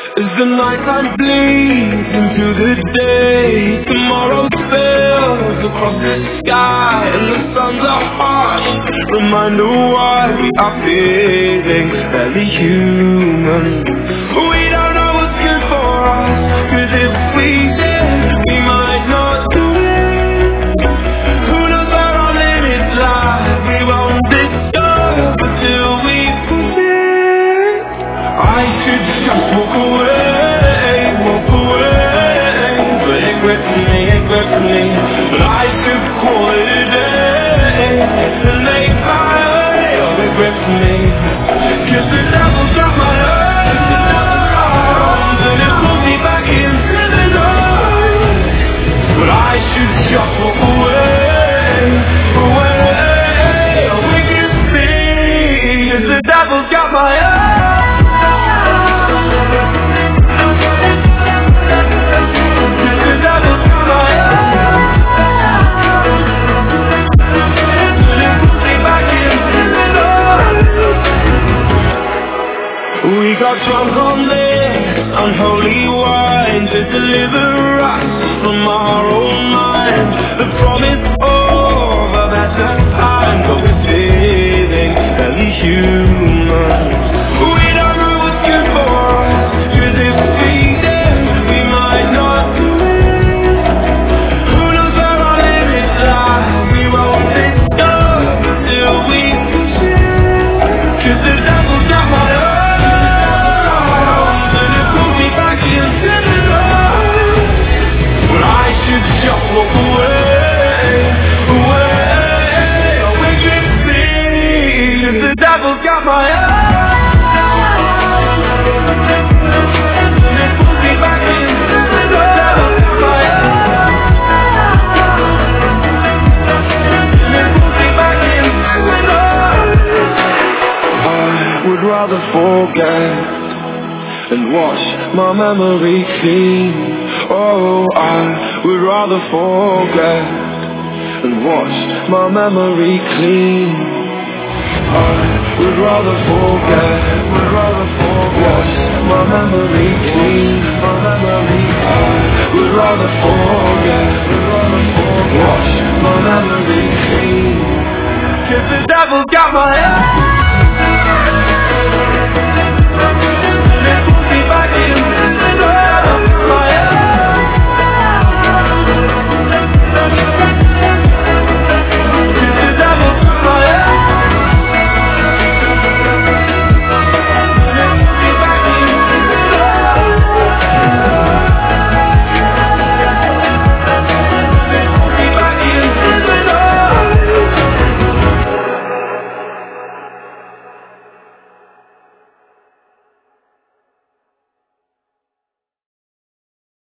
As the nighttime bleeds into the day, tomorrow spills across the sky, and the suns are harsh. Reminder why we are feeling barely human. We don't know what's good for us, 'cause if we did, we might not do it. Who knows where our limits lie? We won't discover till we push it. I should just walk away, but it grips me, but I should call it a day, and make my way, oh it grips me, 'cause the devil's got my arms, and it pulls me back into the night, but I should just walk away, oh it grips me, 'cause the devil's got my arms. We got drunk on this unholy wine to deliver us from our own minds. The promise of a better time, but we're feeling barely human. We don't know what's good for us, 'cause if we did, we might not do it. Who knows where our limits lie? We won't discover till we push it, 'cause the devil's got my heart. Just walk away, oh it grips me, 'cause the devil's got my arms, and it pulls me back into the devil's got my arms, and it pulls me back into the dark. I would rather forget and wash my memory clean. Oh, I would rather forget and wash my memory clean. I would rather forget,